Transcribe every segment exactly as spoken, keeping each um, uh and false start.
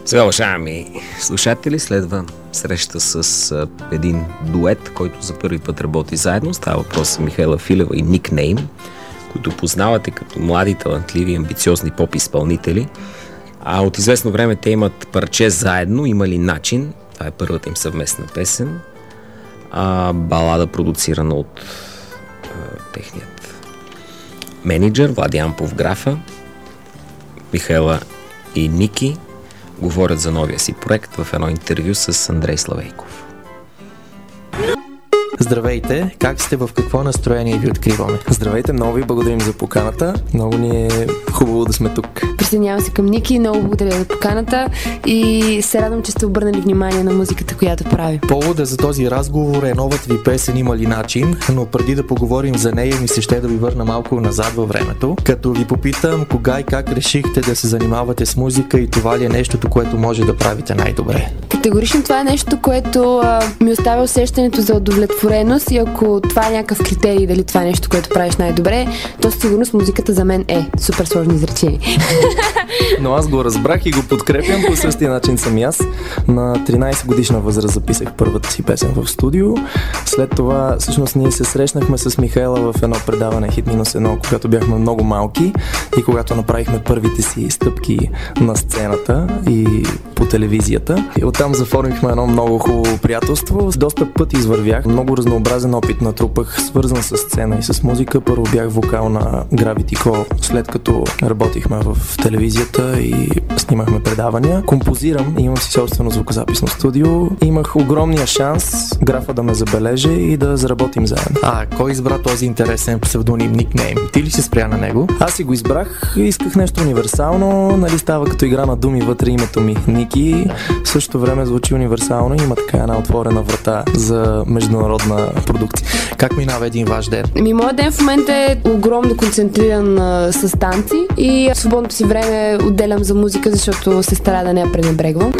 Сега, уважаеми слушатели, следва среща с а, един дует, който за първи път работи заедно. Става въпрос за Михаела Филева и Никнейм, които познавате като млади, талантливи, амбициозни поп-изпълнители. А от известно време те имат парче заедно, Има ли начин? Това е първата им съвместна песен. А, балада, продуцирана от а, техният менеджер Влади Ампов Графа. Михаела и Ники говорят за новия си проект в едно интервю с Андрей Славейков. Здравейте! Как сте? В какво настроение ви откриваме? Здравейте! Много ви благодарим за поканата. Много ни е хубаво да сме тук. Присъединявам се към Ники. Много благодаря за поканата и се радвам, че сте обърнали внимание на музиката, която прави. Повода за този разговор е новата ви песен Има ли начин, но преди да поговорим за нея ми се ще да ви върна малко назад във времето, като ви попитам кога и как решихте да се занимавате с музика и това ли е нещото, което може да правите най-добре? Категорично това е нещо, което а, ми оставя усещането за удовлетвореност и ако това е някакъв критерий, дали това е нещо, което правиш най-добре, то със сигурност музиката за мен е супер сложно изречение. Но аз го разбрах и го подкрепям по същия начин съм и аз. На тринайсет годишна възраст записах първата си песен в студио. След това всъщност ние се срещнахме с Михаела в едно предаване Хит минус едно, когато бяхме много малки и когато направихме първите си стъпки на сцената и по телевизията. И оттам заформихме едно много хубаво приятелство. Доста пъти извървях. Много разнообразен опит натрупах, свързан с сцена и с музика. Първо бях вокал на Gravity Co, след като работихме в телевизията и снимахме предавания. Композирам, имам си собствено звукозаписно студио. Имах огромния шанс Графа да ме забележи и да заработим заедно. А кой избра този интересен псевдоним Никнейм? Ти ли си спря на него? Аз си го избрах, исках нещо универсално, нали става като игра на думи вътре името ми Ники. В същото време звучи универсално и има така една отворена врата за международна продукция. Как минава един ваш ден? Ми, моят ден в момента е огромно концентриран а, с танци и в свободното си време отделям за музика, защото се старая да не я пренебрегвам.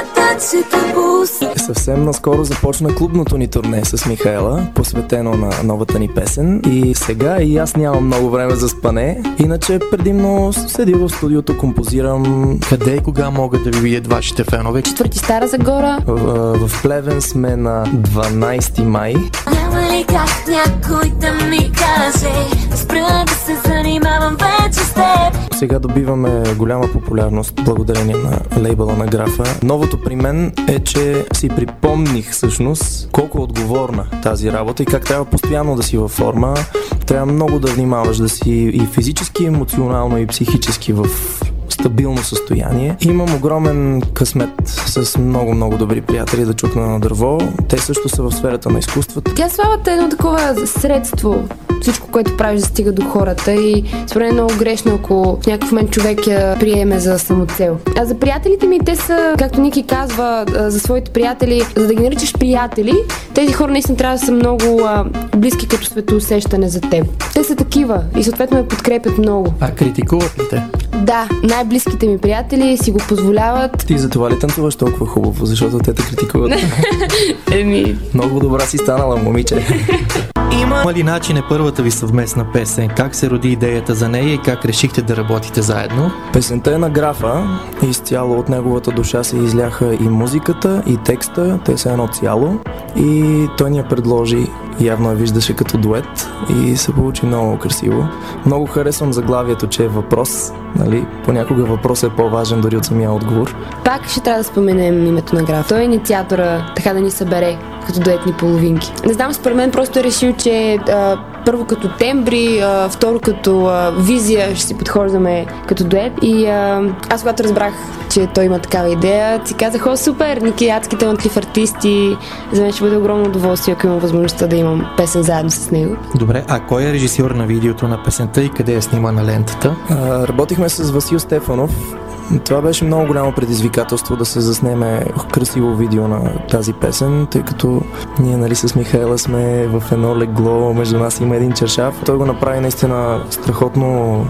Съвсем наскоро започна клубното ни турне с Михаела, посветено на новата ни песен и сега и аз нямам много време за спане, иначе предимно седя в студиото, композирам. Къде и кога могат да ви видят вашите фенове? Четвърти Стара Загора. В, в Плевен сме на дванайсети май. Няма ли как някой да ми каже, спра да се занимавам вече с теб? Сега добиваме голяма популярност благодарение на лейбъла на Графа. Новото при мен е, че си припомних всъщност колко е отговорна тази работа и как трябва постоянно да си във форма. Трябва много да внимаваш да си и физически, емоционално и психически в стабилно състояние. Имам огромен късмет с много-много добри приятели да чукна на дърво. Те също са в сферата на изкуството. Тя славата е едно такова средство. Всичко, което правиш, да стига до хората и според е много грешно, ако в някакъв момент човек я приеме за самоцел. А за приятелите ми, те са, както Ники казва, за своите приятели, за да ги наричаш приятели, тези хора наистина трябва да са много а, близки като светоусещане за теб. Те са такива и съответно ме подкрепят много. А критикуват ли те? Да, най-близките ми приятели си го позволяват. Ти за това ли танцуваш толкова хубаво, защото те те критикуват? Еми... Много добра си станала, момиче. Има ли начин е първата ви съвместна песен? Как се роди идеята за нея и как решихте да работите заедно? Песента е на Графа. Изцяло от неговата душа се изляха и музиката, и текста. Те са едно цяло. И той ни я предложи. Явно я виждаше като дует и се получи много красиво. Много харесвам заглавието, че е въпрос. Нали? Понякога въпросът е по-важен дори от самия отговор. Пак ще трябва да споменем името на Граф. Той е инициатора, така да ни събере като дуетни половинки. Не знам, според мен просто е решил, че а, първо като тембри, а, второ като а, визия ще си подхождаме като дует. И а, аз когато разбрах, че той има такава идея, си казах: о, супер, Ники е адски талантлив артист и за мен ще бъде огромно удоволствие, ако имам възможността да имам песен заедно с него. Добре, а кой е режисьор на видеото на песента и къде е снима на лентата? А, работихме с Васил Стефанов. Това беше много голямо предизвикателство да се заснеме красиво видео на тази песен, тъй като ние, нали, с Михаела сме в едно легло, между нас има един чершаф. Той го направи наистина страхотно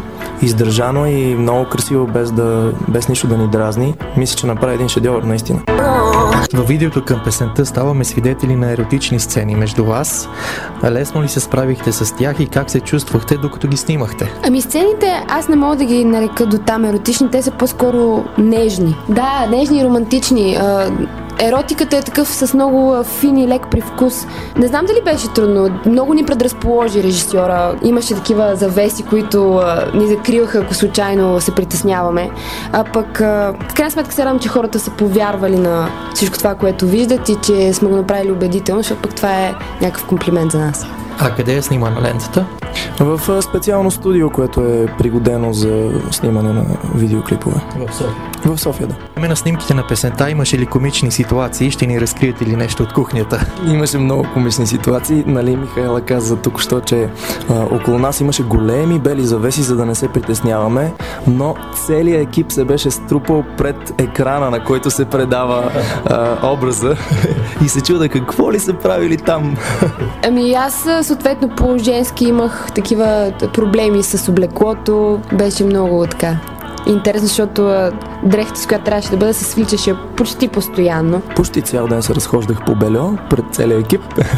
издържано и много красиво, без, да, без нищо да ни дразни. Мисля, че направи един шедьовър наистина. Във видеото към песента ставаме свидетели на еротични сцени между вас. Лесно ли се справихте с тях и как се чувствахте, докато ги снимахте? Ами сцените, аз не мога да ги нарека до там еротични, те са по-скоро нежни. Да, нежни и романтични. Еротиката е такъв с много фин и лек привкус. Не знам дали беше трудно. Много ни предразположи режисьора. Имаше такива завеси, които а, ни закриваха, ако случайно се притесняваме. А пък, а, в крайна сметка се радвам, че хората са повярвали на всичко това, което виждат и че сме го направили убедително, защото пък това е някакъв комплимент за нас. А къде е снимана лентата? В специално студио, което е пригодено за снимане на видеоклипове. В София. В София, да. Време на снимките на песента имаше ли комични ситуации? Ще ни разкриете ли нещо от кухнята? Имаше много комични ситуации. Нали, Михайла каза тук, що, че а, около нас имаше големи бели завеси, за да не се притесняваме, но целият екип се беше струпал пред екрана, на който се предава а, образа и се чуда какво ли са правили там. Ами аз съответно по женски имах такива проблеми с облеклото. Беше много така интересно, защото дрехата, с която трябваше да бъда, се свличаше почти постоянно. Почти цял ден се разхождах по бельо пред целия екип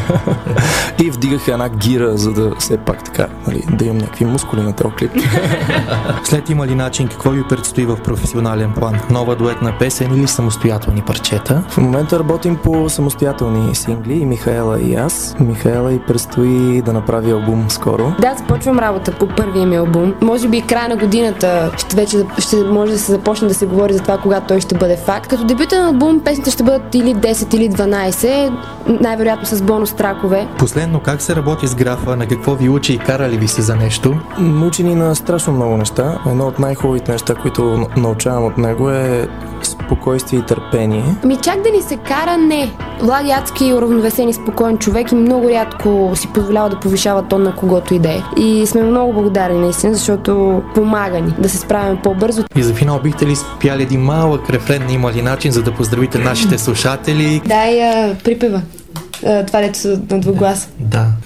и вдигах една гира, за да все пак така, нали, да имам някакви мускули на този клип. След Има ли начин, какво ви предстои в професионален план? Нова дуетна песен или самостоятелни парчета? В момента работим по самостоятелни сингли, и Михаела и аз. Михаела и предстои да направи албум скоро. Да, започвам работа по първия ми албум. Може би края на годината ще вече ще може да се започне да се говори за това, кога той ще бъде факт. Като дебютен албум песните ще бъдат или десет, или дванайсет, най-вероятно с бонус тракове. Последно, как се работи с графа? На какво ви учи и кара ли ви се за нещо? Учи ни на страшно много неща. Едно от най-хубавите неща, които научавам от него, е спокойствие и търпение. Ми чак да ни се кара, не. Влади адски уравновесен и спокоен човек и много рядко си позволява да повишава тон на когото и да е. И сме много благодарни наистина, защото помага ни да се справим по-бързо. И за финал бихте ли спяли един малък рефрен на Има ли начин, за да поздравите нашите слушатели? Дай а, припева. А, това дето са на двуглас. Да.